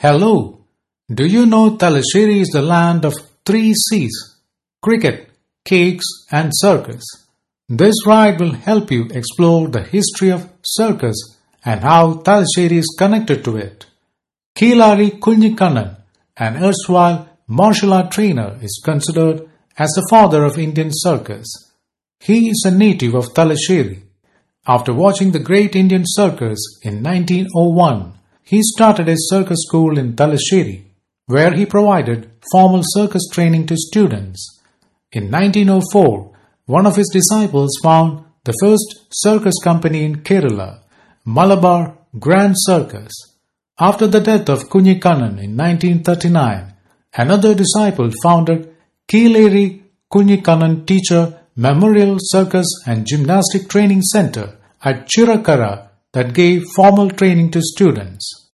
Hello! Do you know Talasheri is the land of three C's: cricket, cakes and circus. This ride will help you explore the history of circus and how Talasheri is connected to it. Kilari Kunjikannan, an erstwhile martial art trainer, is considered as the father of Indian circus. He is a native of Talasheri. After watching the Great Indian Circus in 1901, he started a circus school in Talasheri, where he provided formal circus training to students. In 1904, one of his disciples found the first circus company in Kerala, Malabar Grand Circus. After the death of Kunjikannan in 1939, another disciple founded Kilari Kunjikannan Teacher Memorial Circus and Gymnastic Training Center at Chirakara that gave formal training to students.